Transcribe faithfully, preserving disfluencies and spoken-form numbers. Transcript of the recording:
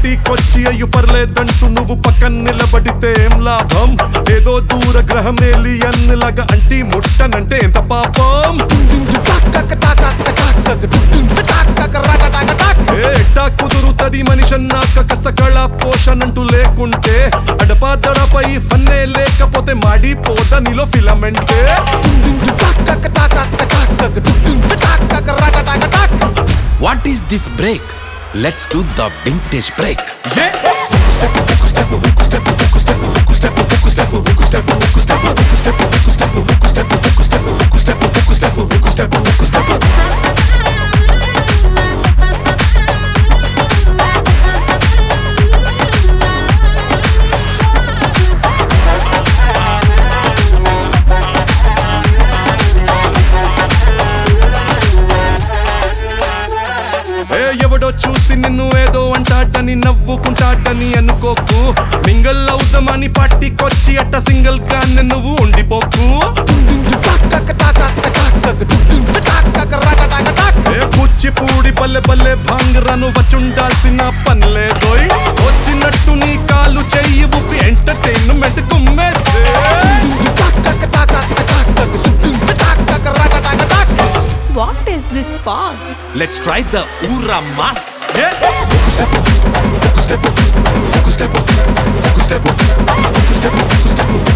పార్టీకొచ్చి అయ్యు పర్లేదంటూ నువ్వు పక్కన నిలబడితే ఏం లాభం? ఏదో దూర గ్రహం ఏలియన్ లాగా అంటి ముట్టనంటే ఎంత పాపం? ఏటా కుదురుతది మనిషన్నాక కష్ట కళ పోషణంటూ లేకుంటే అడపాదడపై ఫన్నే లేకపోతే మాడిపోద నీలో ఫిలమెంటే. What is this break? Let's do the vintage break. Yeah. ఎవడో చూసి నిన్ను ఏదో అంటాడని నవ్వుకుంటాడని అనుకోకు. మింగల్ అవుదామని పార్టీకొచ్చి అట్ట సింగిల్ గా నువ్వు ఉండిపోకు. కూచిపూడి బల్లె బల్లె భాంగరాను వచ్చుండాల్సిన పనిలేదోయ్. వచ్చినట్టు నీ కాలు చెయ్యి ఊపి ఎంటర్టైన్మెంట్ కుమ్మేసే. What is this pass? Let's try the Ura Mas. Yeah.